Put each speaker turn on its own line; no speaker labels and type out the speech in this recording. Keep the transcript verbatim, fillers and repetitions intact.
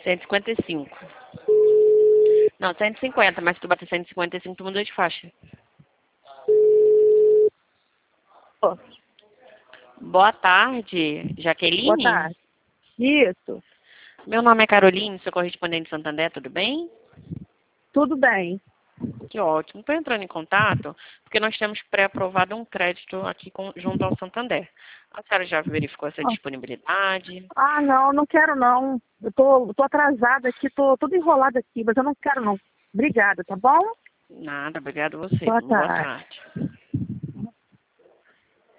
cento e cinquenta e cinco. Não, cento e cinquenta, mas se tu bater cento e cinquenta e cinco, tu muda de faixa.
Ô,
Boa tarde, Jaqueline.
boa tarde. Isso,
Meu nome é Caroline, sou correspondente de Santander, tudo bem?
tudo bem.
Que ótimo. Estou entrando em contato porque nós temos pré-aprovado um crédito aqui com, junto ao Santander. A senhora já verificou essa
Ah,
disponibilidade?
ah, não, não quero não. Eu tô, tô atrasada aqui, tô toda enrolada aqui, mas eu não quero não. Obrigada, tá bom?
Nada, obrigado a você.
Boa
Boa
tarde.
tarde.